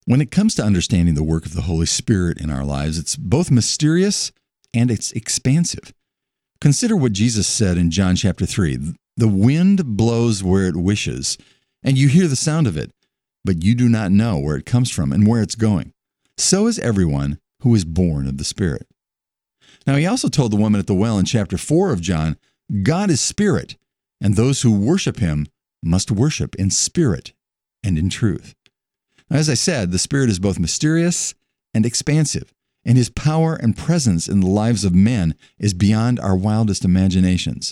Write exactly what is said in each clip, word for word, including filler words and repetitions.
When it comes to understanding the work of the Holy Spirit in our lives, it's both mysterious and it's expansive. Consider what Jesus said in John chapter three. The wind blows where it wishes, and you hear the sound of it, but you do not know where it comes from and where it's going. So is everyone who is born of the Spirit. Now, he also told the woman at the well in chapter four of John, God is spirit, and those who worship him must worship in spirit and in truth. Now, as I said, the Spirit is both mysterious and expansive, and his power and presence in the lives of men is beyond our wildest imaginations.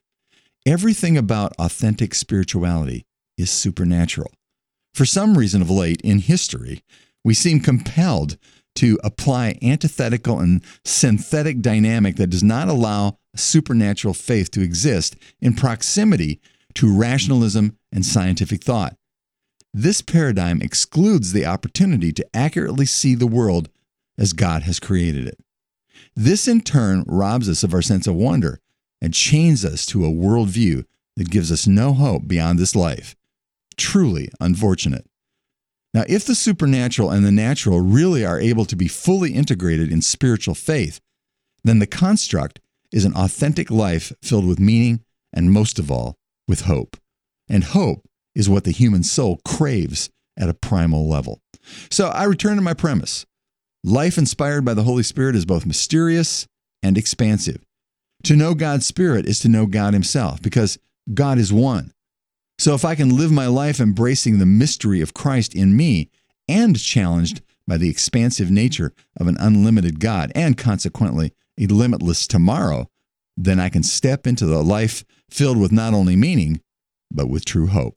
Everything about authentic spirituality is supernatural. For some reason of late in history, we seem compelled to apply antithetical and synthetic dynamic that does not allow supernatural faith to exist in proximity to rationalism and scientific thought. This paradigm excludes the opportunity to accurately see the world as God has created it. This in turn robs us of our sense of wonder and chains us to a worldview that gives us no hope beyond this life. Truly unfortunate. Now, if the supernatural and the natural really are able to be fully integrated in spiritual faith, then the construct is an authentic life filled with meaning and, most of all, with hope. And hope is what the human soul craves at a primal level. So I return to my premise. Life inspired by the Holy Spirit is both mysterious and expansive. To know God's Spirit is to know God himself, because God is one. So if I can live my life embracing the mystery of Christ in me and challenged by the expansive nature of an unlimited God and consequently a limitless tomorrow, then I can step into the life filled with not only meaning, but with true hope.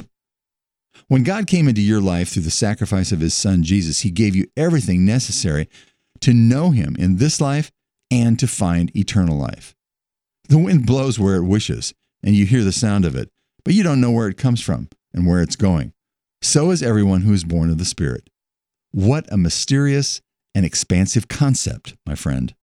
When God came into your life through the sacrifice of his Son, Jesus, he gave you everything necessary to know him in this life and to find eternal life. The wind blows where it wishes, and you hear the sound of it, but you don't know where it comes from and where it's going. So is everyone who is born of the Spirit. What a mysterious and expansive concept, my friend.